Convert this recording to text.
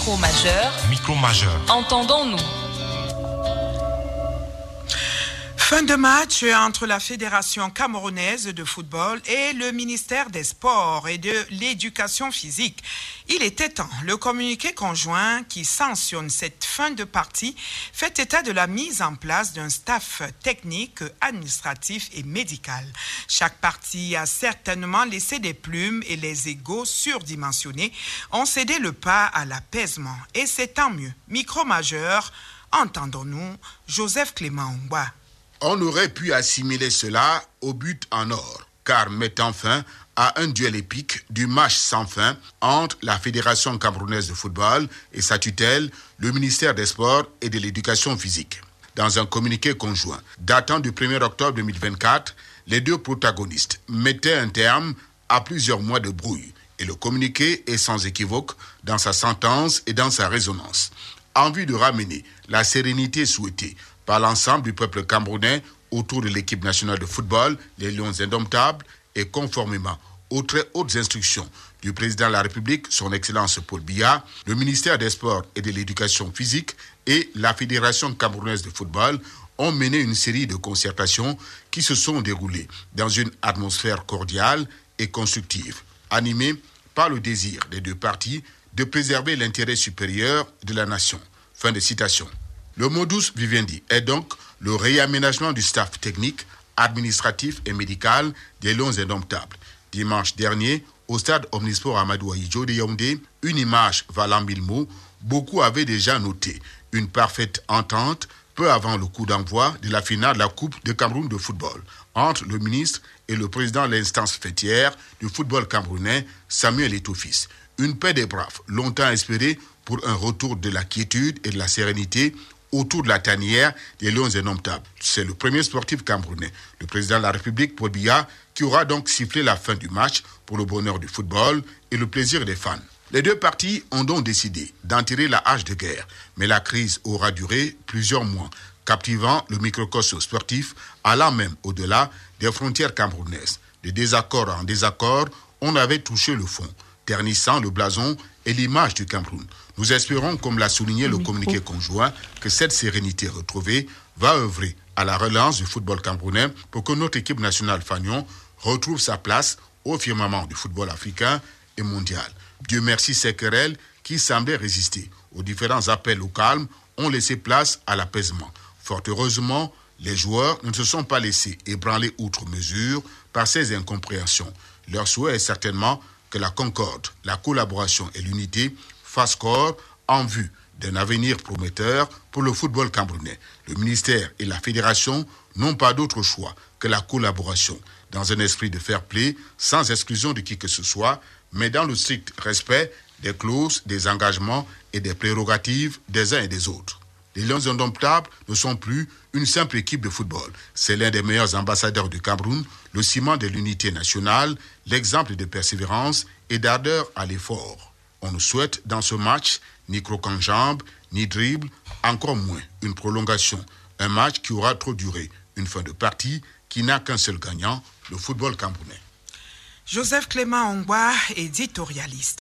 Micro majeur. Micro majeur. Entendons-nous. Fin de match entre la Fédération camerounaise de football et le ministère des Sports et de l'Éducation physique. Il était temps. Le communiqué conjoint qui sanctionne cette fin de partie fait état de la mise en place d'un staff technique, administratif et médical. Chaque partie a certainement laissé des plumes et les égos surdimensionnés ont cédé le pas à l'apaisement. Et c'est tant mieux. Micro majeur, entendons-nous, Joseph Clément Ongwa. On aurait pu assimiler cela au but en or, car mettant fin à un duel épique du match sans fin entre la Fédération camerounaise de football et sa tutelle, le ministère des Sports et de l'Éducation physique. Dans un communiqué conjoint datant du 1er octobre 2024, les deux protagonistes mettaient un terme à plusieurs mois de brouille et le communiqué est sans équivoque dans sa sentence et dans sa résonance. En vue de ramener la sérénité souhaitée par l'ensemble du peuple camerounais autour de l'équipe nationale de football, les Lions indomptables, et conformément aux très hautes instructions du président de la République, son Excellence Paul Biya, le ministère des Sports et de l'Éducation physique et la Fédération camerounaise de football ont mené une série de concertations qui se sont déroulées dans une atmosphère cordiale et constructive, animée par le désir des deux parties de préserver l'intérêt supérieur de la nation. Fin de citation. Le modus vivendi est donc le réaménagement du staff technique, administratif et médical des Lions indomptables. Dimanche dernier, au stade Omnisport Amadou Ahidjo de Yaoundé, une image valant 1000 mots, beaucoup avaient déjà noté une parfaite entente peu avant le coup d'envoi de la finale de la Coupe de Cameroun de football entre le ministre et le président de l'instance fêtière du football camerounais, Samuel Eto'o-Fils. Une paix des braves, longtemps espérée pour un retour de la quiétude et de la sérénité autour de la tanière des Lions indomptables. C'est le premier sportif camerounais, le président de la République, Paul Biya, qui aura donc sifflé la fin du match pour le bonheur du football et le plaisir des fans. Les deux parties ont donc décidé d'en tirer la hache de guerre, mais la crise aura duré plusieurs mois, captivant le microcosme sportif, allant même au-delà des frontières camerounaises. De désaccord en désaccord, on avait touché le fond, ternissant le blason et l'image du Cameroun. Nous espérons, comme l'a souligné le communiqué conjoint, que cette sérénité retrouvée va œuvrer à la relance du football camerounais pour que notre équipe nationale Fagnon retrouve sa place au firmament du football africain et mondial. Dieu merci, ces querelles qui semblaient résister aux différents appels au calme ont laissé place à l'apaisement. Fort heureusement, les joueurs ne se sont pas laissés ébranler outre mesure par ces incompréhensions. Leur souhait est certainement que la concorde, la collaboration et l'unité fassent corps en vue d'un avenir prometteur pour le football camerounais. Le ministère et la fédération n'ont pas d'autre choix que la collaboration, dans un esprit de fair play, sans exclusion de qui que ce soit, mais dans le strict respect des clauses, des engagements et des prérogatives des uns et des autres. Les Lions indomptables ne sont plus une simple équipe de football. C'est l'un des meilleurs ambassadeurs du Cameroun, le ciment de l'unité nationale, l'exemple de persévérance et d'ardeur à l'effort. On nous souhaite dans ce match ni croc-en-jambe, ni dribble, encore moins une prolongation. Un match qui aura trop duré, une fin de partie qui n'a qu'un seul gagnant, le football camerounais. Joseph Clément Ongwa, éditorialiste.